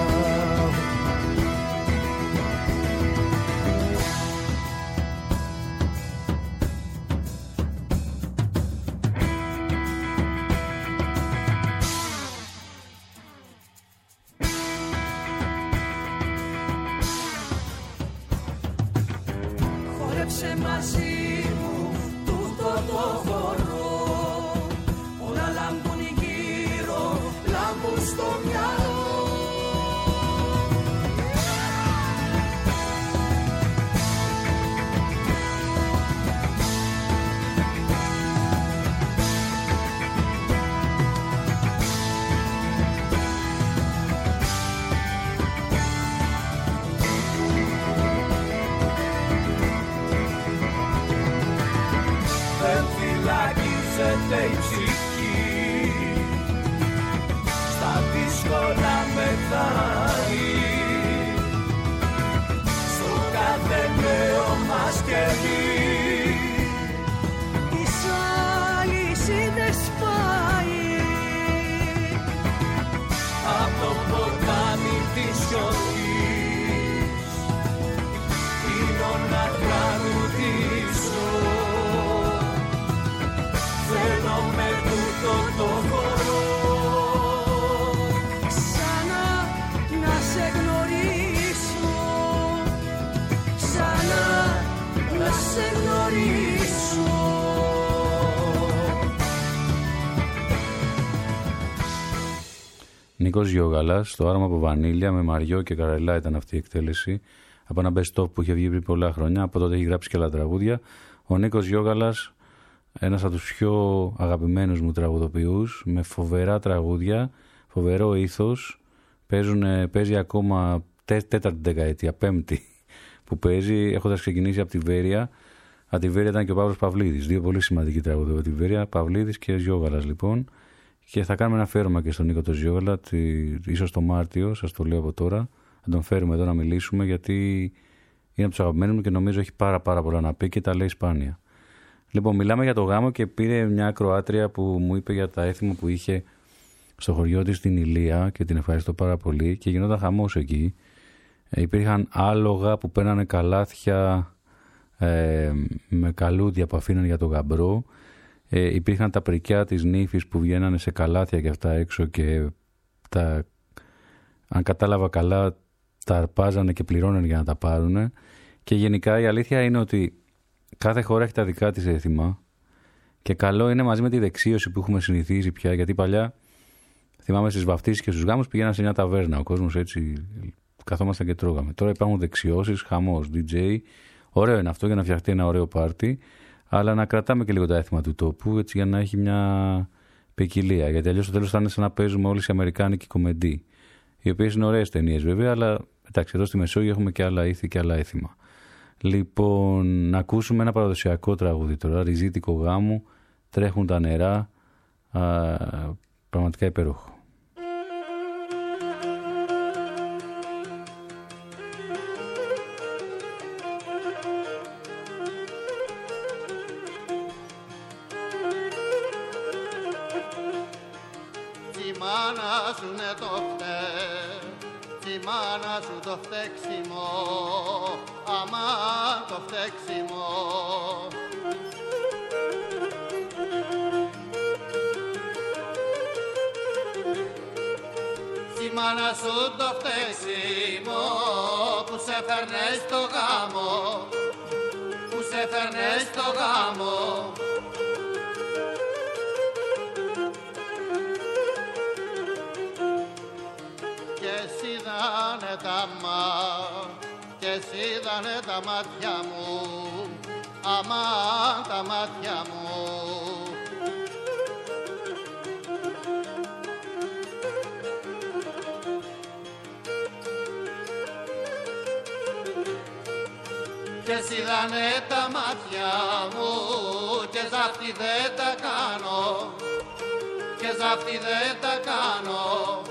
Χόρεψε μαζί μου τούτο το χορό, όλα λάμπουν γύρω, λάμπουν στο μυαλό. Η ψυχή στα δύσκολα μεθάει, στο κάθε νέο μας κερδί Της αλυσίδες πάει, απ' το ποτάμι της σιωπής πίνω να τραγουδήσω. Θέλω με τούτο το χορό ξανά να σε γνωρίσω, ξανά να σε γνωρίσω. Νίκος Γιώγαλας, το άρωμα από βανίλια με Μαριό και Καρελά ήταν αυτή η εκτέλεση από ένα best of που είχε βγει πριν πολλά χρόνια. Από τότε έχει γράψει και άλλα τραγούδια. Ο Νίκος Γιώγαλας, ένας από τους πιο αγαπημένους μου τραγουδοποιούς, με φοβερά τραγούδια, φοβερό ήθος. Παίζουν, παίζει ακόμα τέ, τέταρτη δεκαετία, πέμπτη που παίζει, έχοντας ξεκινήσει από τη Βέρεια. Από τη Βέρεια ήταν και ο Παύλος Παυλίδης, δύο πολύ σημαντικοί τραγουδοποιοί από τη Βέρεια, Παυλίδης και Γιώγαλας λοιπόν. Και θα κάνουμε ένα αφιέρωμα και στον Νίκο το Ζιόγαλα, ίσως το Μάρτιο, σας το λέω από τώρα. Θα τον φέρουμε εδώ να μιλήσουμε, γιατί είναι από τους αγαπημένους μου και νομίζω έχει πάρα πάρα πολλά να πει και τα λέει σπάνια. Λοιπόν, μιλάμε για το γάμο και πήρε μια ακροάτρια που μου είπε για τα έθιμα που είχε στο χωριό της στην Ηλία και την ευχαριστώ πάρα πολύ και γινόταν χαμός εκεί. Ε, υπήρχαν άλογα που παίρνανε καλάθια ε, με καλούδια που αφήναν για το γαμπρό. Ε, υπήρχαν τα πρικιά της νύφης που βγαίνανε σε καλάθια και αυτά έξω και τα, αν κατάλαβα καλά, τα αρπάζανε και πληρώνανε για να τα πάρουν. Και γενικά η αλήθεια είναι ότι κάθε χώρα έχει τα δικά της έθιμα και καλό είναι μαζί με τη δεξίωση που έχουμε συνηθίσει πια, γιατί παλιά θυμάμαι στις βαφτίσεις και στους γάμους πηγαίναν σε μια ταβέρνα, ο κόσμος έτσι καθόμασταν και τρώγαμε. Τώρα υπάρχουν δεξιώσεις, χαμός, ντι τζέι, ωραίο είναι αυτό για να φτιαχτεί ένα ωραίο πάρτι, αλλά να κρατάμε και λίγο τα έθιμα του τόπου έτσι για να έχει μια ποικιλία, γιατί αλλιώς στο τέλος θα είναι σαν να παίζουμε όλες οι αμερικάνικοι κομμεντί, οι οποίες είναι ωραίες ταινίες βέβαια, αλλά εντάξει, εδώ στη Μεσόγειο έχουμε και άλλα ήθη και άλλα έθιμα. Λοιπόν, να ακούσουμε ένα παραδοσιακό τραγούδι τώρα, Ριζίτικο γάμου, τρέχουν τα νερά, α, πραγματικά υπέροχο. Τη μάνα σου είναι το φταί, τη μάνα σου το φταίξιμο, αμάν το φταίξιμο. Τη μάνα σου το φταίξιμο που σε φέρνε στο γάμο, που σε φέρνε στο γάμο. Τα μα, και εσύ είδανε τα μάτια μου, αμάν τα μάτια μου. Και εσύ είδανε τα μάτια μου και ζάφτη δεν τα κάνω, και ζάφτη δεν τα κάνω.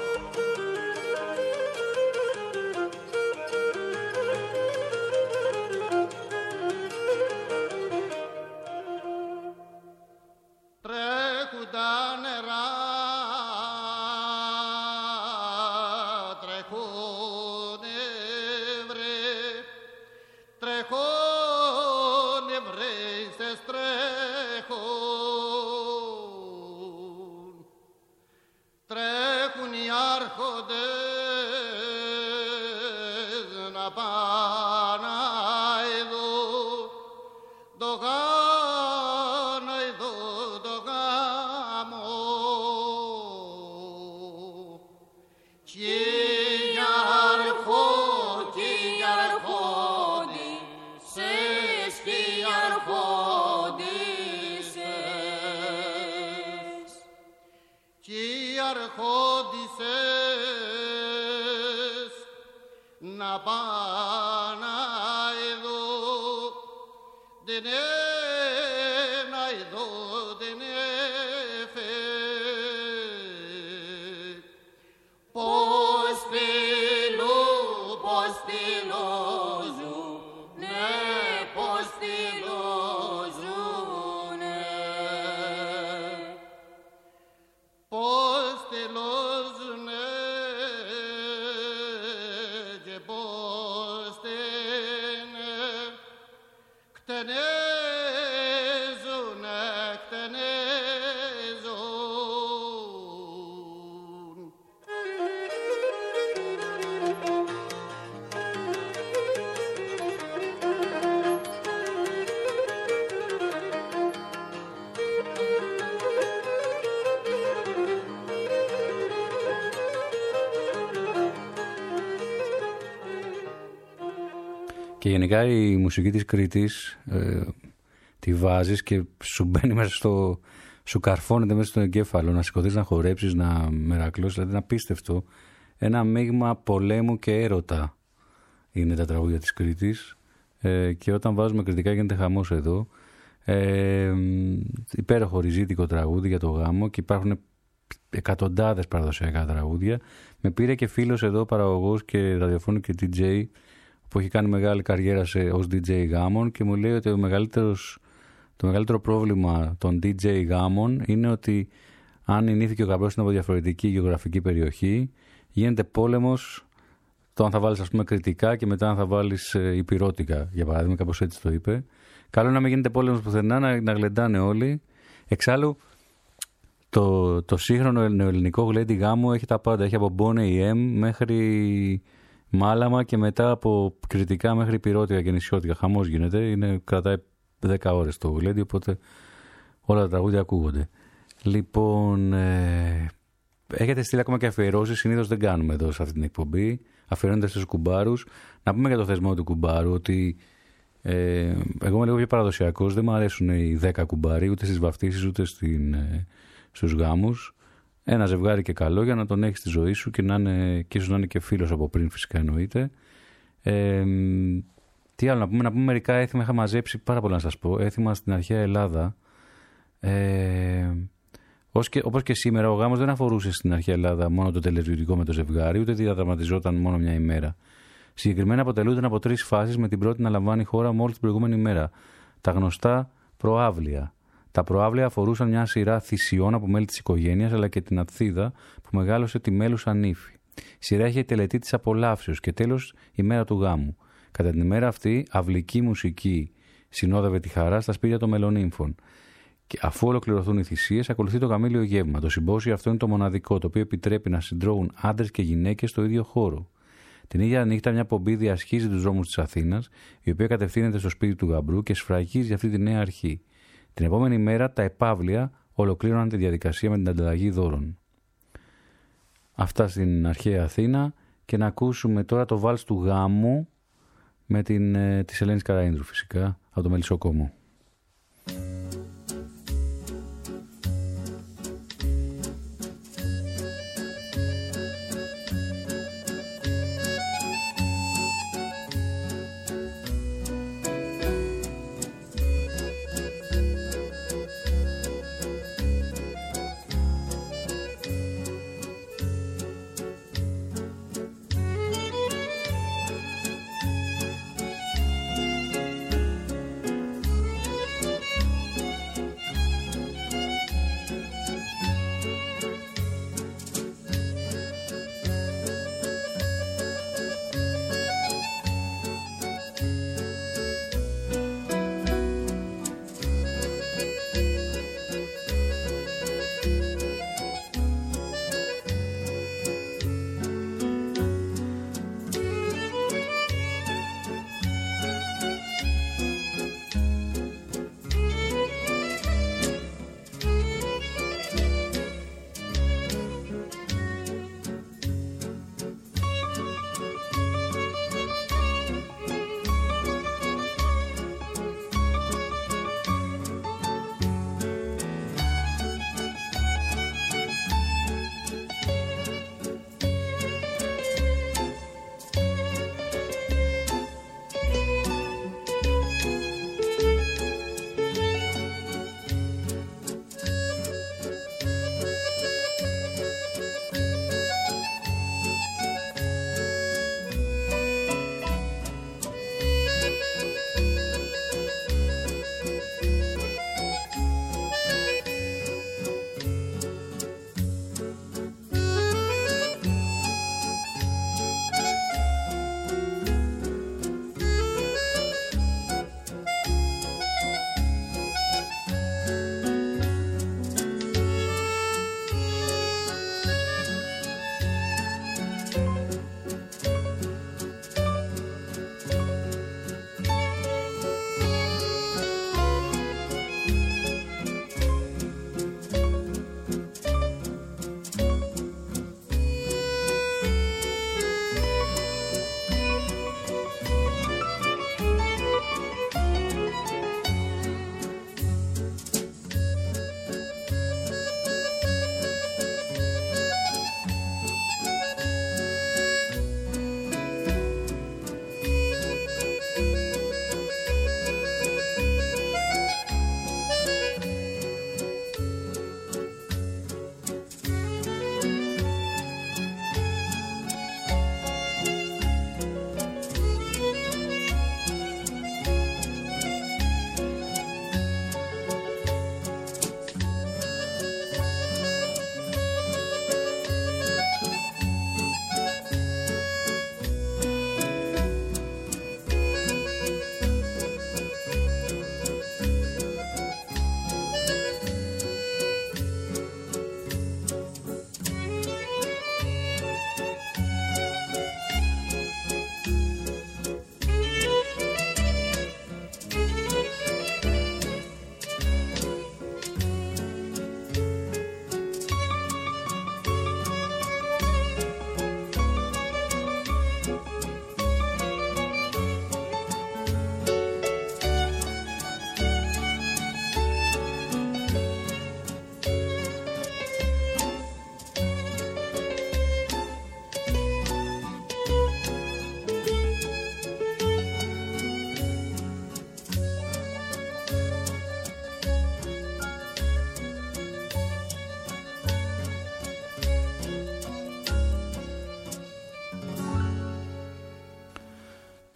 Και γενικά η μουσική της Κρήτης ε, τη βάζεις και σου μπαίνει μέσα στο... σου καρφώνεται μέσα στον εγκέφαλο, να σηκωθείς, να χορέψεις, να μερακλώσεις, δηλαδή είναι απίστευτο. Ένα μείγμα πολέμου και έρωτα είναι τα τραγούδια της Κρήτης ε, και όταν βάζουμε κριτικά γίνεται χαμός εδώ. Ε, υπέροχο ριζίτικο τραγούδι για το γάμο και υπάρχουν εκατοντάδες παραδοσιακά τραγούδια. Με πήρε και φίλος εδώ, παραγωγός και ραδιοφώνου και ντι τζέι, που έχει κάνει μεγάλη καριέρα σε, ως ντι τζέι γάμων, και μου λέει ότι ο μεγαλύτερος, το μεγαλύτερο πρόβλημα των ντι τζέι γάμων είναι ότι αν η νύφη και ο γαμπρός είναι από διαφορετική γεωγραφική περιοχή, γίνεται πόλεμος το αν θα βάλεις, ας πούμε, κριτικά και μετά αν θα βάλεις ε, υπηρώτικα, για παράδειγμα, κάπως έτσι το είπε. Καλό να μην γίνεται πόλεμος πουθενά, να, να γλεντάνε όλοι. Εξάλλου, το, το σύγχρονο νεοελληνικό γλέντι γάμου έχει τα πάντα. Έχει από Boney εμ μέχρι Μάλαμα και μετά από κριτικά μέχρι υπηρώτικα και νησιώτικα. Χαμός γίνεται, είναι, κρατάει δέκα ώρες το γλέντι, οπότε όλα τα τραγούδια ακούγονται. Λοιπόν, ε, έχετε στείλει ακόμα και αφιερώσεις, συνήθως δεν κάνουμε εδώ σε αυτή την εκπομπή, αφιερώνοντας στους κουμπάρους. Να πούμε για το θεσμό του κουμπάρου ότι ε, εγώ είμαι λίγο πιο παραδοσιακός, δεν μου αρέσουν οι δέκα κουμπάροι ούτε στις βαφτίσεις ούτε στην, ε, στους γάμους. Ένα ζευγάρι και καλό για να τον έχεις στη ζωή σου και, να είναι, και ίσως να είναι και φίλος από πριν, φυσικά εννοείται. Ε, τι άλλο να πούμε, να πούμε μερικά έθιμα, είχα μαζέψει πάρα πολλά να σας πω, έθιμα στην αρχαία Ελλάδα. Ε, και, όπως και σήμερα, ο γάμος δεν αφορούσε στην αρχαία Ελλάδα μόνο το τελεσβητικό με το ζευγάρι, ούτε διαδραματιζόταν μόνο μια ημέρα. Συγκεκριμένα αποτελούνταν από τρεις φάσεις, με την πρώτη να λαμβάνει η χώρα μόλις την προηγούμενη μέρα. Τα γνωστά προάβλια. Τα προάβλια αφορούσαν μια σειρά θυσιών από μέλη της οικογένειας, αλλά και την Αθήδα που μεγάλωσε τη μέλουσα νύφη. Η σειρά είχε τελετή της απολαύσεως και τέλος η μέρα του γάμου. Κατά την ημέρα αυτή, αυλική μουσική συνόδευε τη χαρά στα σπίτια των μελονύμφων. Και αφού ολοκληρωθούν οι θυσίες, ακολουθεί το γαμήλιο γεύμα. Το συμπόσιο αυτό είναι το μοναδικό, το οποίο επιτρέπει να συντρώγουν άντρες και γυναίκες στο ίδιο χώρο. Την ίδια νύχτα, μια πομπή διασχίζει τους δρόμους της Αθήνας, η οποία κατευθύνεται στο σπίτι του γαμπρού και σφραγίζει αυτή τη νέα αρχή. Την επόμενη μέρα, τα επαύλια ολοκλήρωναν τη διαδικασία με την ανταλλαγή δώρων. Αυτά στην αρχαία Αθήνα, και να ακούσουμε τώρα το βάλς του γάμου με την, ε, της Ελένης Καραΐνδρου, φυσικά, από το Μελισσοκόμο.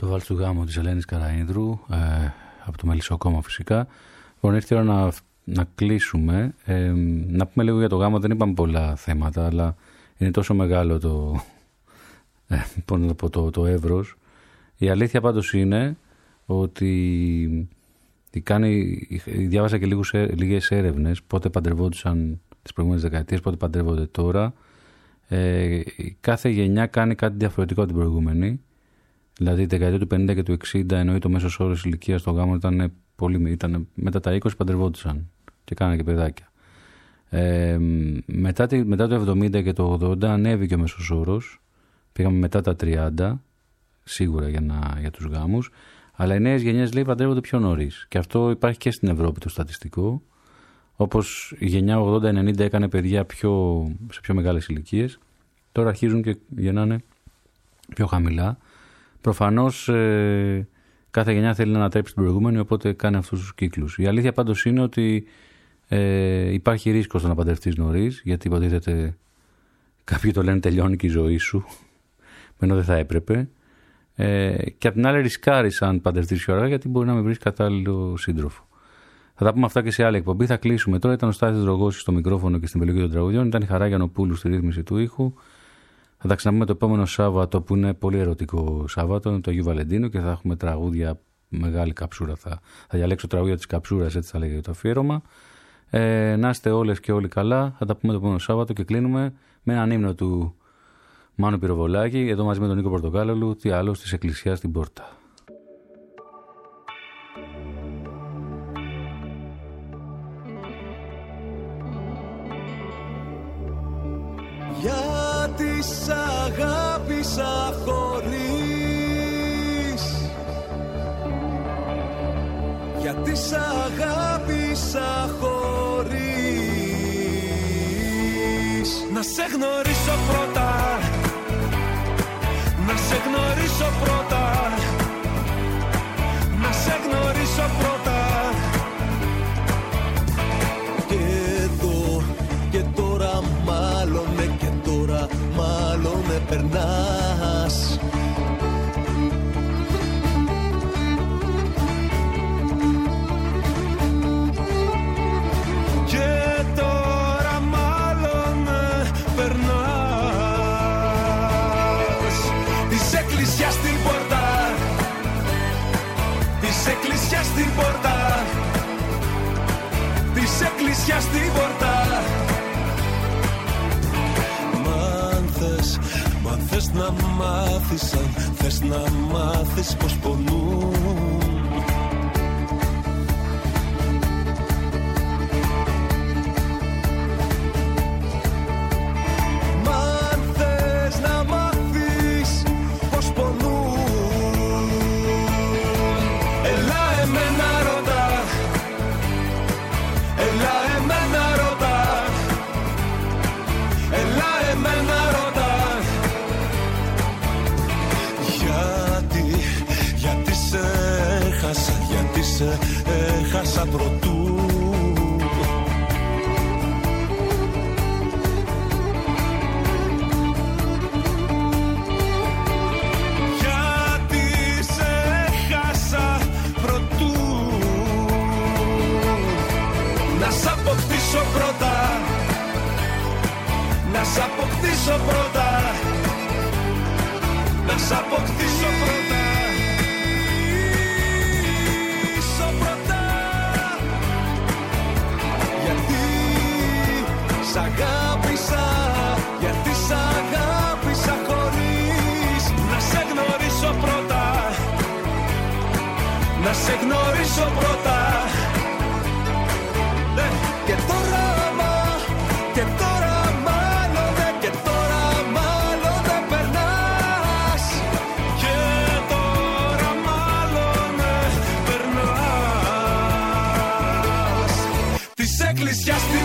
Το βάλς του γάμου της Ελένης Καραΐνδρου, ε, από το Μελισσοκόμμα φυσικά. Λοιπόν, ήρθε η ώρα να, να κλείσουμε. Ε, να πούμε λίγο για το γάμο, δεν είπαμε πολλά θέματα, αλλά είναι τόσο μεγάλο το, ε, το, το, το εύρος. Η αλήθεια πάντως είναι ότι κάνει, διάβασα και λίγους, λίγες έρευνες πότε παντρευόντουσαν τις προηγούμενες δεκαετίες, πότε παντρεύονται τώρα. Ε, κάθε γενιά κάνει κάτι διαφορετικό από την προηγούμενη. Δηλαδή, η δεκαετία του πενήντα και του εξήντα, ενώ το μέσος όρος ηλικίας στο γάμο ήταν πολύ, ήταν μετά τα είκοσι παντρευόντουσαν και κάνανε και παιδάκια. Ε, μετά, τη, μετά το εβδομήντα και το ογδόντα ανέβηκε ο μέσος όρος. Πήγαμε μετά τα τριάντα, σίγουρα για, να, για τους γάμους. Αλλά οι νέες γενιές, λέει, παντρεύονται πιο νωρίς. Και αυτό υπάρχει και στην Ευρώπη το στατιστικό. Όπως η γενιά ογδόντα ενενήντα έκανε παιδιά πιο, σε πιο μεγάλες ηλικίες, τώρα αρχίζουν και γεννάνε πιο χαμηλά. Προφανώς ε, κάθε γενιά θέλει να ανατρέψει την προηγούμενη, οπότε κάνει αυτούς τους κύκλους. Η αλήθεια πάντως είναι ότι ε, υπάρχει ρίσκος στο να παντρευτείς νωρίς, γιατί υποτίθεται κάποιοι το λένε τελειώνει και η ζωή σου, ενώ δεν θα έπρεπε. Ε, και απ' την άλλη ρισκάρεις αν παντρευτείς πιο αργά, γιατί μπορεί να μην βρεις κατάλληλο σύντροφο. Θα τα πούμε αυτά και σε άλλη εκπομπή. Θα κλείσουμε τώρα. Ήταν ο Στάθης Δρογώσης στο μικρόφωνο και στην επιλογή των τραγουδιών. Ήταν η Χαρά Γιαννοπούλου στη ρύθμιση του ήχου. Θα τα ξαναπούμε το επόμενο Σάββατο, που είναι πολύ ερωτικό Σάββατο, το Αγίου Βαλεντίνου, και θα έχουμε τραγούδια, μεγάλη καψούρα. Θα, θα διαλέξω τραγούδια της καψούρας, έτσι θα λέγεται το αφιέρωμα. Ε, να είστε όλες και όλοι καλά. Θα τα πούμε το επόμενο Σάββατο και κλείνουμε με έναν ύμνο του Μάνου Πυροβολάκη, εδώ μαζί με τον Νίκο Πορτοκάλολου, τι άλλο, της Εκκλησιάς στην Πόρτα. Γιατί σ' αγάπησα χωρίς, γιατί σ' αγάπησα χωρίς να σε γνωρίσω πρώτα, να σε γνωρίσω πρώτα, να σε γνωρίσω πρώτα. Και εδώ και τώρα μάλλον με, και τώρα μάλλον με περνάς. Και τώρα μάλλον με περνάς. Της εκκλησιάς στην πόρτα, της εκκλησιάς στην πόρτα, της εκκλησιάς στην πόρτα. Μα θες να μάθεις, αν θες να μάθεις πως πονούν. Μα αν θες να μάθεις πως πονούν, έλα εμένα ρώτα, έλα εμένα ρώτα, έλα εμένα ρώτα. Γιατί σε έχασα προτού. Γιατί σε έχασα προτού. Να σ' αποκτήσω πρώτα, να σ' αποκτήσω πρώτα, να σ' αποκτήσω πρώτα. Σ' αγάπησα, γιατί σ' αγάπησα χωρίς να σε γνωρίσω πρώτα, να σε γνωρίσω πρώτα. Ναι. Και τώρα μα, και τώρα μάλλον, και τώρα μάλλον δεν περνάς. Και τώρα μάλλον περνάς. Της εκκλησιάς